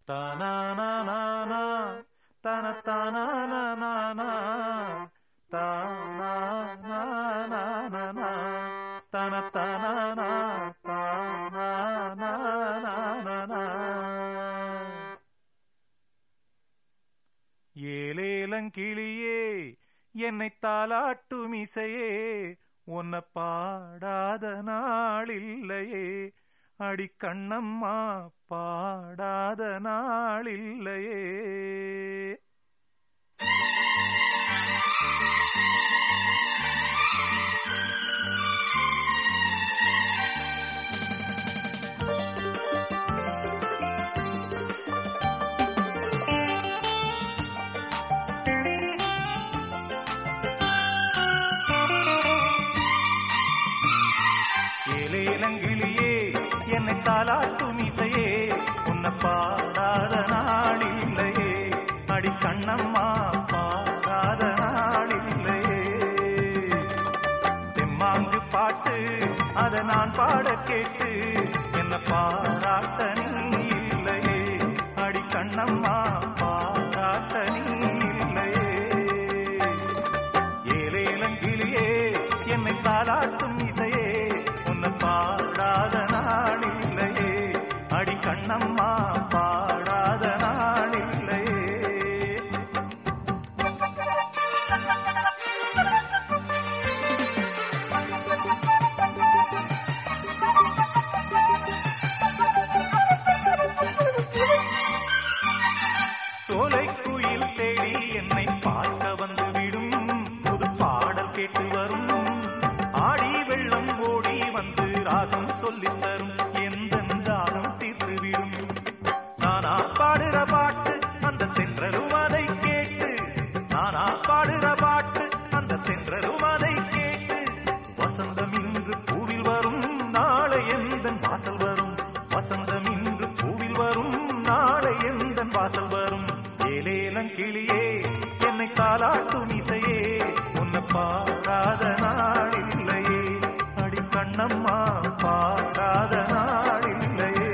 தானானானா தனத்தானானானா தானானானா தனத்தானானா தானானானா. ஏலேலங்கிளியே என்னை தாலாட்டும் இசையே உன்னை பாடாத நாளில்லையே, அடிக்கண்ணம்மா பாடாத நாளில்லையே. ஏலேலங்கிளியே என்னை தாலாட்டும் இசையே உன்னை பாடாத நாளில்லையே, அடிக்கண்ணம்மா பாடாத நாளில்லையே. தெம்மாங்கு பாட்டு அதை நான் பாட கேட்டு என்ன பாராட்ட நீ இல்லையே, அடிக்கண்ணம்மா பாராட்ட நீ இல்லையே. ஏலேலங்கிளியே என்னை தாலாட்டும் இசையே உன்னை பாடாத நாளில்லையே, அடிக்கண்ணம்மா பாடாத நாளில்லையே. சோலைக்குயில் தேடி என்னை பார்க்க வந்து விடும், புது பாடல் கேட்டு வரும், ஆடி வெள்ளம் ஓடி வந்து ராகம் சொல்லித் தரும், எந்த ஜாலம் தீர்த்து விடும். நானா பாடுற பாட்டு அந்த சென்றலும் அதை கேட்டு, நானா பாடுற பாட்டு அந்த சென்றலும் அதை கேட்டு, வசந்தம் இன்று பூவில் வரும் நாளை எந்தன் வாசல் வரும், வசந்தம் இன்று பூவில் வரும் நாளை எந்தன் வாசல் வரும். ஏலேலங்கிளியே என்னை தாலாட்டும் இசையே உன்னை பாடாத நாளில்லையே, அடிக்கண்ணம்மா பாடாத நாளில்லையே.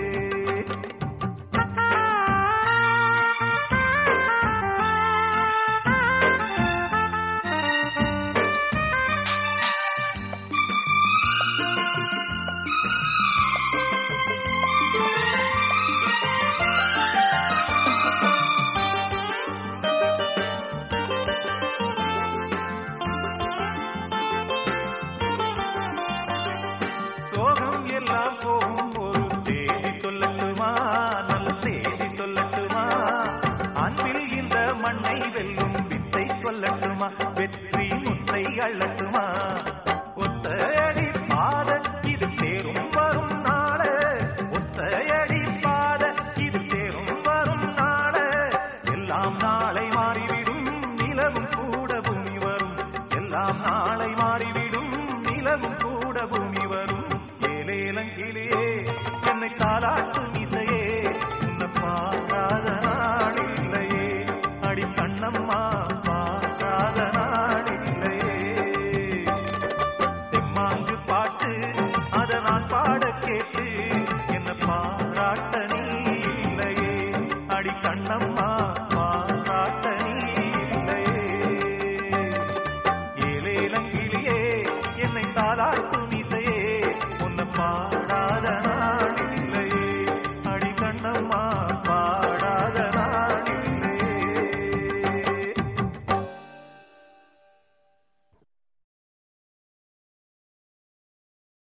சோகம் எல்லாம் போகும் ஒரு தேதி சொல்லட்டுமா, நல்ல செய்தி சொல்லட்டுமா, அன்பில் இந்த மண்ணை வெல்லும் வித்தை சொல்லட்டுமா, வெற்றி முத்தை அள்ளட்டுமா. ஒத்தையடி பாத இது தேரும் வரும் நாள, ஒத்தையடி பாத இது தேரும் வரும் நாள, எல்லாம் நாளை மாறிவிடும் நிலவும் கூட பூமி வரும், எல்லாம் நாளை மாறிவிடும் நிலவும் கூட பூமி வரும். ஏலேலங்கிளியே என்னை தாலாட்டும் இசையே உன்னை பாடாத நாளில்லையே, அடிக்கண்ணம்மா பாடாத நாளில்லையே. தெம்மாங்கு பாட்டு அதை நான் பாட கேட்டு என்ன பாராட்ட நீ இல்லையே, அடிக்கண்ணம்மா